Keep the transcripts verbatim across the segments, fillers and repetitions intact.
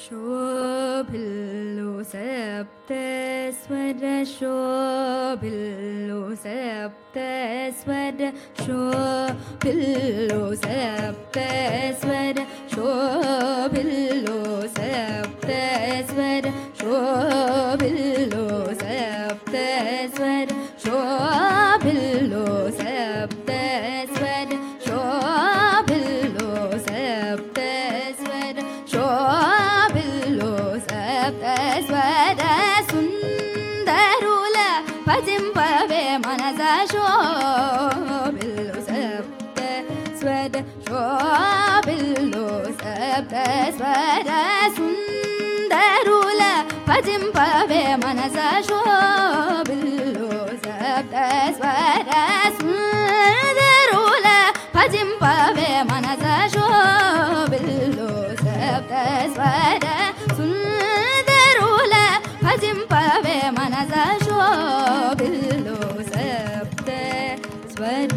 शोभिल्लो सप्तस्वर शोभिल्लो सप्तस्वर शोभिल्लो सप्तस्वर शोभिल्लो सप्तस्वर शोभिल्लो सप्तस्वर शोभिल्लो सप्तस्वर शोभिल्लो सप्तस्वर शोभिल्लो सप्तस्वर सुन्दरुल भजिंपवे मनस शोभिल्लो सप्तस्वर शोभिल्लो सप्तस्वर सुन्दरुल भजिंपवे मनस शोभिल्लो सप्तस्वर सुन्दरुल भजिंपवे मनस शोभिल्लो सप्तस्वर सुन्दरुल भजिंपवे मनस शोभिल्लो सप्तस्वर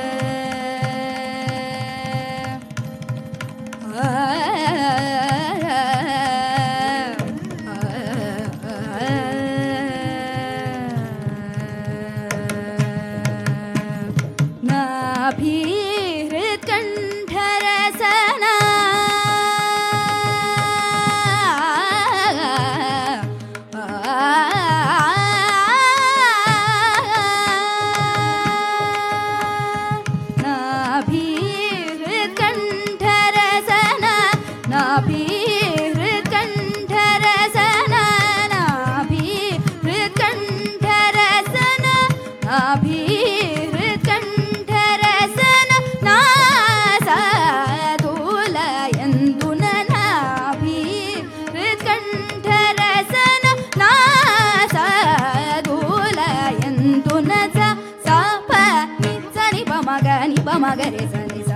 magare sani sa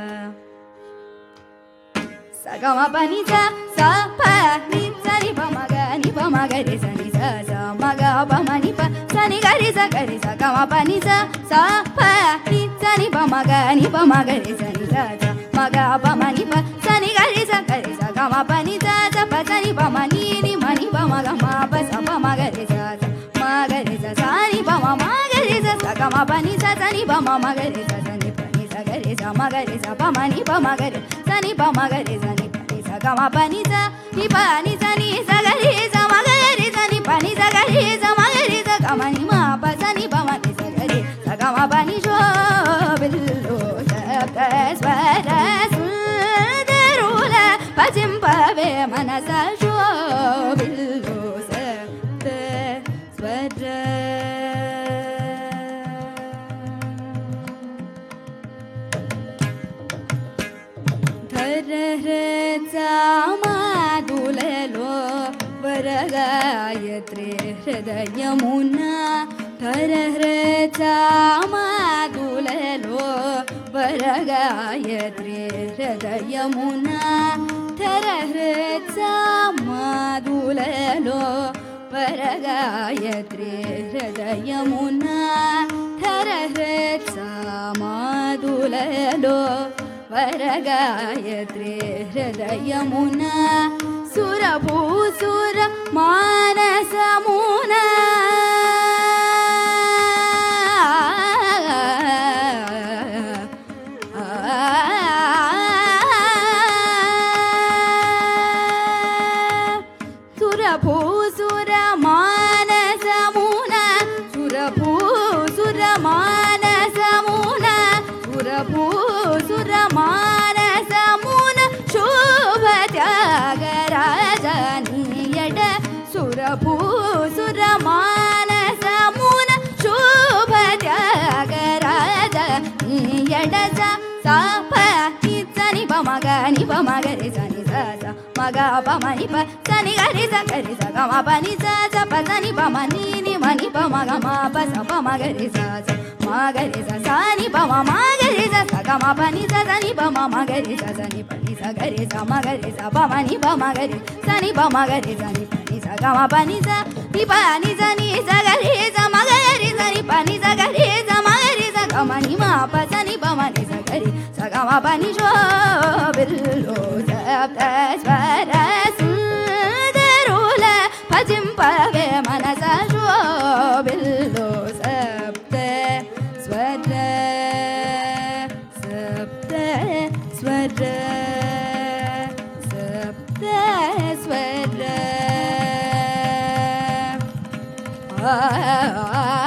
sa ga ma pa ni sa sa pa ni sa ni pa ma ga ni pa ma ga re sa ni sa sa ma ga pa ma ni pa sa ni ga re sa ga re sa ga ma pa ni sa sa pa ni sa ni pa ma ga ni pa ma ga re sa ni sa sa ma ga pa ma ni pa sa ni ga re sa ga re sa ga ma pa ni sa sa pa sa ni pa ma ni ni ma ni pa ma ga ma pa sa pa ma ga re sa sa ma ga re sa sa ni pa ma ma ga re sa sa ga ma pa ni sa sa ni pa ma ma ga re sa sa ni gare sa ma gare sa pa ma ni pa ma gare sa ni pa ma gare sa ni pa ni sa ga ma pa ni sa ni pa ni sa ni sa gare sa ma gare sa ni pa ni sa gare sa ma gare sa ga ma ni ma pa sa ni pa ma ni sa gare sa ga ma pa ni shobhillo saptaswara sundarula pajimpave manasa shobhillo saptaswara मादुललो वरगायत्रे हृदयमुना धरहृचा मादुललो वरगायत्रे हृदयमुना धरहृचा मादुललो वरगायत्रे हृदयमुना धरहृचा मादुललो वरगायत्रे हृदयमुना सुरभूसुर मानसमुना सुरभूसुर मानसमुना सुरभूसुर मानसमुना सुरभूसुर मानसमुना शोभ त्यागराजनीयड सुरभूसुर मानसमुना शोभ त्यागराजनीयड सा प नि सा नि प म ग नि प म ग रे सा नि सा सा म ग प म नि प सा नि ग रे सा ग रे सा ग म प नि सा सा प सा नि प म नि नि म नि प म ग म प सा प म ग रे सा सा म ग रे सा सा नि प म म ग रे सा सा ग म प नि सा सा नि प म म ग रे सा सा नि प नि सा ग रे सा म ग रे सा प म नि प म ग रे सा नि प म ग रे सा नि प नि सा ग म प नि सा नि प नि सा नि सा ग रे सा म ग रे सा नि प नि सा ग रे सा म ग रे सा ग म नि म प सा नि प म नि सा ग रे सा ग म प नि शोभिल्लो saptasvara స్వర సప్త స్వర ఆ